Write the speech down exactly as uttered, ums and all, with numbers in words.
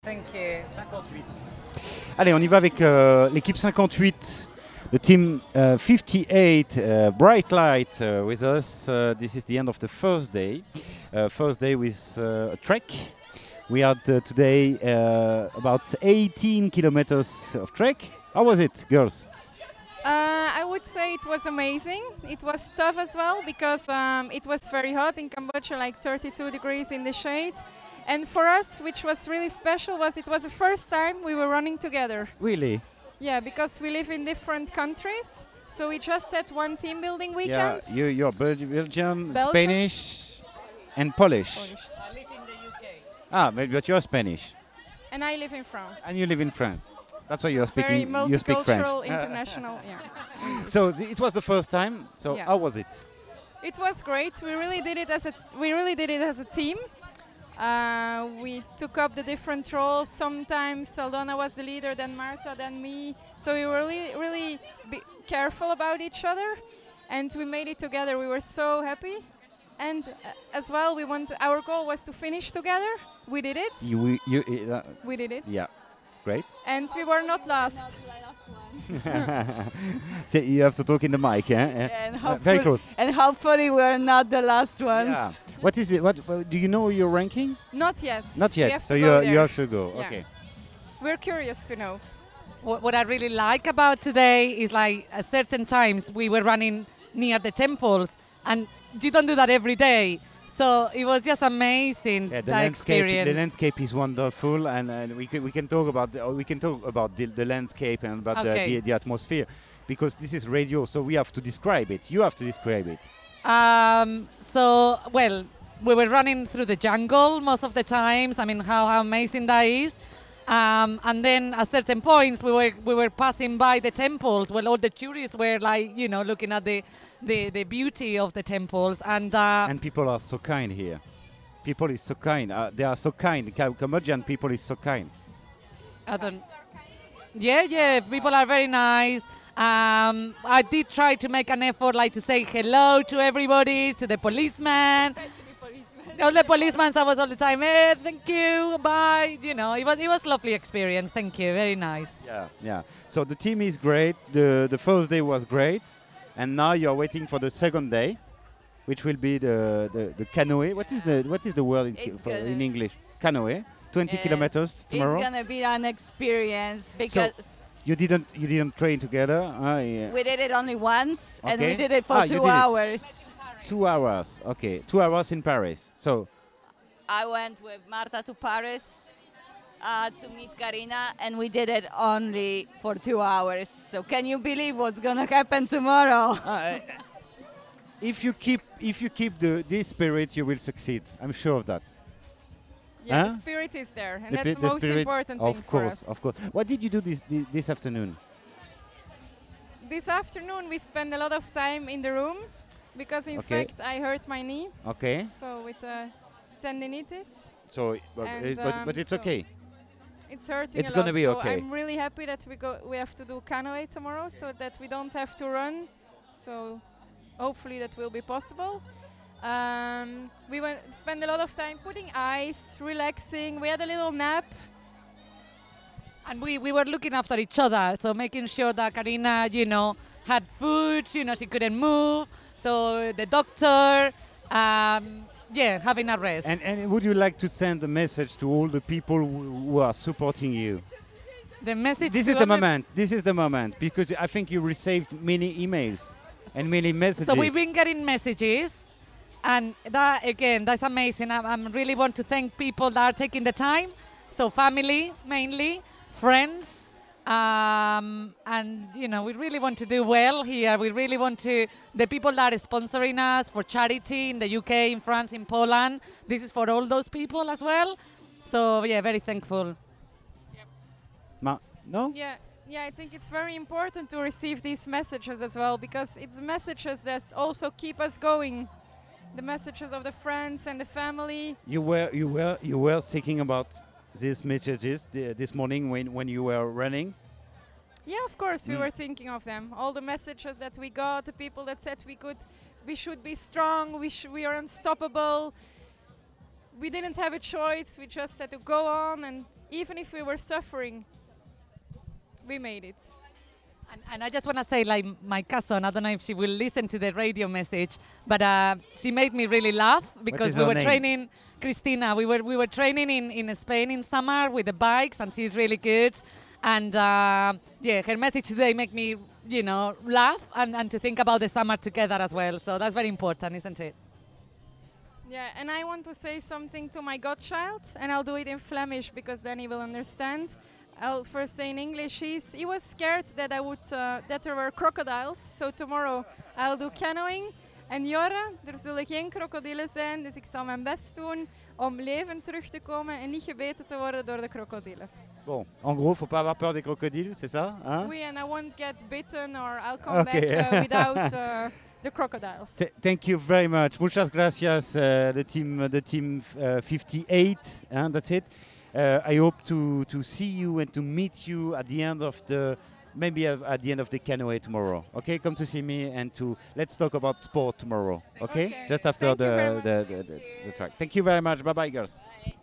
Thank you. cinquante-huit. Allez, on y va avec euh, l'équipe cinquante-huit, the team uh, fifty-eight, uh, Bright Light uh, with us. Uh, this is the end of the first day. Uh, first day with uh, a trek. We had uh, today uh, about eighteen kilometers of trek. How was it, girls? Uh, I would say it was amazing. It was tough as well because um, it was very hot in Cambodia, like thirty-two degrees in the shade. And for us, which was really special, was it was the first time we were running together. Really? Yeah, because we live in different countries, so we just had one team building weekend. Yeah, you, you're Belgi- Belgian, Belgium. Spanish, and Polish. Polish. I live in the U K. Ah, but, but you're Spanish, And I live in France. and you live in France. That's why you're Very speaking. You speak French. multicultural, international. Yeah. So th- it was the first time. So Yeah. how was it? It was great. We really did it as a we really did it as a team. Uh, we took up the different roles. Sometimes Saldona was the leader, then Marta, then me. So we were really, really be careful about each other, and we made it together. We were so happy, and uh, as well, we want our goal was to finish together. We did it. You, you, uh, We did it, yeah, great. and we were not last. So you have to talk in the mic, eh? And Uh, very hopefully- close. And hopefully we're not the last ones. Yeah. What is it? What uh, do you know your ranking? Not yet. Not We yet. have So to you go are, you there. have to go. Yeah. Okay. We're curious to know. What, what I really like about today is like at certain times we were running near the temples, and you don't do that every day. So it was just amazing Yeah, the that landscape. experience. The landscape is wonderful, and, and we can we can talk about the, we can talk about the, the landscape and about the, Okay. the the atmosphere, because this is radio, so we have to describe it. You have to describe it. Um, so, well, we were running through the jungle most of the times. I mean, how, how amazing that is. Um, and then at certain points, we were we were passing by the temples. Well, all the tourists were like, you know, looking at the the, the beauty of the temples. And, uh, And people are so kind here. People is so kind. Uh, they are so kind. Cam- Cambodian people is so kind. I don't. Yeah, yeah, people are very nice. Um, I did try to make an effort, like to say hello to everybody, to the policeman. All the policemen, I was all the time, hey, thank you, bye. You know, it was it was lovely experience. Thank you, very nice. Yeah, yeah. So the team is great. The the first day was great, and now you're waiting for the second day, which will be the the, the canoe. What is the what is the word in, ki- It's for- gonna- in English? Canoe. Twenty Yes, kilometers tomorrow. It's gonna be an experience because You didn't you didn't train together. Uh, yeah. we did it only once and we Okay. did it for Ah, you two did it. hours. Two hours. Okay, two hours in Paris. So I went with Marta to Paris uh, to meet Karina, and we did it only for two hours. So can you believe what's gonna happen tomorrow? uh, if you keep if you keep the this spirit, you will succeed. I'm sure of that. Yeah, Huh? the spirit is there, and The that's pi- the the most spirit- important of thing for course, us. of course. What did you do this thi- this afternoon? This afternoon we spent a lot of time in the room because in Okay. fact I hurt my knee, Okay. so with uh, tendinitis, So, but, And, it- but, um, but it's so okay. it's hurting It's a gonna lot. be so okay. I'm really happy that we go. We have to do canoe tomorrow, so that we don't have to run. So hopefully that will be possible. Um, we went spend a lot of time putting ice, relaxing. We had a little nap. And we, we were looking after each other, so making sure that Karina, you know, had food, you know, she couldn't move. So the doctor, um, yeah, having a rest. And, and would you like to send a message to all the people who, who are supporting you? the message This to is the all moment. This is the moment, because I think you received many emails and many messages. So we've been getting messages, and that again, that's amazing. I, I really want to thank people that are taking the time. So family mainly, friends, um, and you know, we really want to do well here. We really want to the people that are sponsoring us for charity in the U K, in France, in Poland. This is for all those people as well. So yeah, very thankful. Ma- no? Yeah, yeah. I think it's very important to receive these messages as well because it's messages that also keep us going. The messages of the friends and the family. You were you were you were thinking about these messages th- this morning when, when you were running. Yeah, of course, we Mm. were thinking of them. All the messages that we got, the people that said we could, we should be strong, we sh- we are unstoppable. We didn't have a choice. We just had to go on, and even if we were suffering, we made it. And, and I just want to say, like, my cousin, I don't know if she will listen to the radio message, but uh, she made me really laugh because is we her were name? training, Christina, we were we were training in, in Spain in summer with the bikes, and she's really good. And uh, yeah, her message today make me, you know, laugh and, and to think about the summer together as well. So that's very important, isn't it? Yeah, and I want to say something to my godchild, and I'll do it in Flemish because then he will understand. I'll first say in English. He's, he was scared that I would uh, that there were crocodiles. So tomorrow I'll do canoeing. En Jorre, er zullen geen krokodillen zijn, dus ik zal mijn best doen om levend terug te komen en niet gebeten te worden door de krokodillen. Bon, en gros, faut pas avoir peur des crocodiles, c'est ça, hein? Oui, and I won't get bitten or I'll come Okay. back uh, without uh, the crocodiles. Th- thank you very much. Muchas gracias, uh, the team, the team uh, fifty-eight. Huh? That's it. Uh, I hope to to see you and to meet you at the end of the maybe at at the end of the canoe tomorrow. Okay, come to see me and to let's talk about sport tomorrow. Okay, Okay. just after Thank you very the the, the, the the track. Thank you very much. Bye bye, girls. Bye.